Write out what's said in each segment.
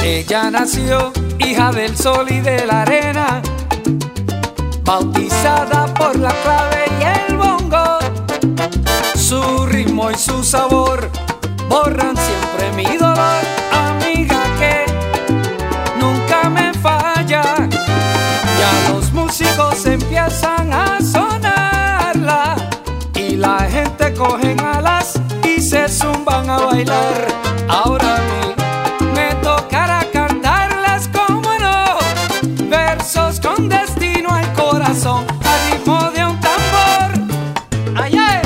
Ella nació hija del sol y de la arena, bautizada por la clave y el bongo. Su ritmo y su sabor borran siempre mi dolor, amiga que nunca me falla. Ya los músicos empiezan a sonarla y la gente cogen alas y se zumban a bailar. Ahora a mí me tocará cantarlas, como no, versos con destino al corazón, al ritmo de un tambor. ¡Ay, ay!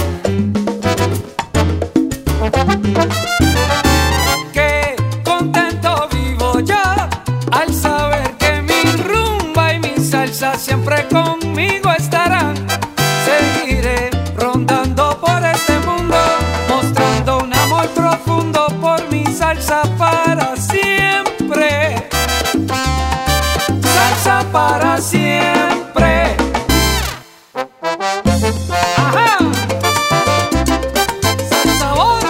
Qué contento vivo yo al saber que mi rumba y mi salsa siempre conmigo estarán. Seguiré rondando por este mundo, mostrando un amor profundo por mi salsa para siempre. Salsa para siempre. ¡Ajá! ¡Sabor!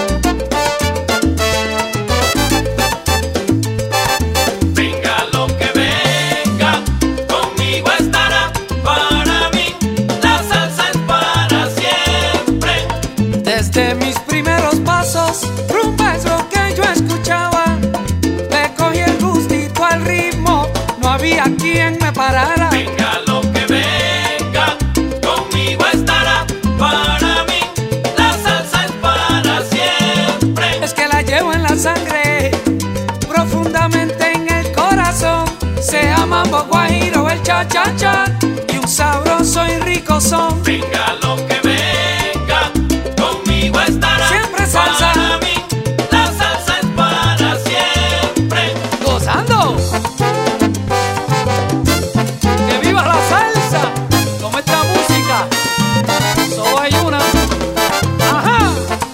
Venga lo que venga, conmigo estará. Para mí la salsa es para siempre. Desde mis primeros pasos, rumba es lo que yo escuchaba. Le cogí el gustito al ritmo, no había quien me parara. Venga lo que venga, conmigo estará. Para mí la salsa es para siempre. Es que la llevo en la sangre, profundamente en el corazón. Sea mambo, guajiro, el cha-cha-cha y un sabroso y rico son. Venga lo que venga, conmigo estará. Siempre salsa. Para mí la salsa es para siempre. ¡Gozando! ¡Que viva la salsa! Como esta música, solo hay una. ¡Ajá!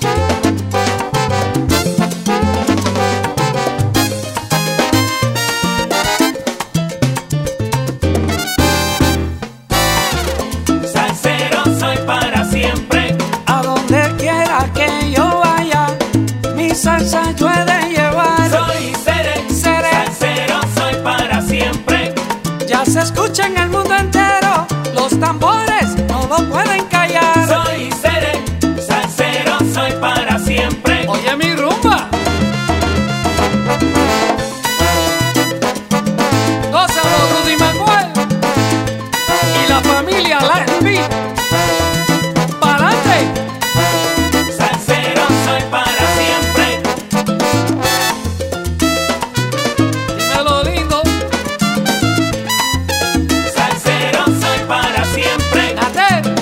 Salsero soy para siempre. A donde quiera que yo vaya, mi salsa yo he de llevar. Soy seré, salsero soy para siempre. Ya se escucha en el mundo entero, los tambores no lo pueden callar. Soy seré, salsero soy para siempre. Oye mi rumba, gózalo Rudy Manuel y la familia Latin Beat. ¡Pa'lante! Salsero soy para siempre. Dímelo lindo, Salsero soy para siempre. Nater.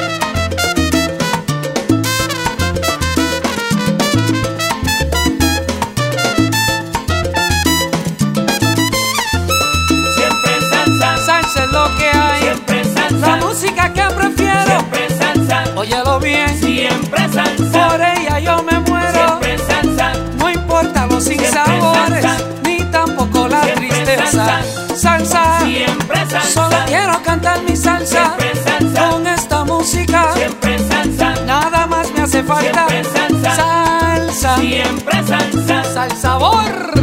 Siempre salsa, Salsa es lo que hay, siempre la salsa, música que prefiero. siempre salsa, Óyelo bien, siempre salsa, por ella yo me muero. siempre salsa, No importa los Siempre sinsabores, salsa. ni tampoco la Siempre tristeza. Salsa, siempre solo salsa, quiero cantar mi salsa. siempre salsa, Con esta música, siempre salsa, nada más me hace falta. Siempre salsa. Salsa, siempre salsa. salsa sabor.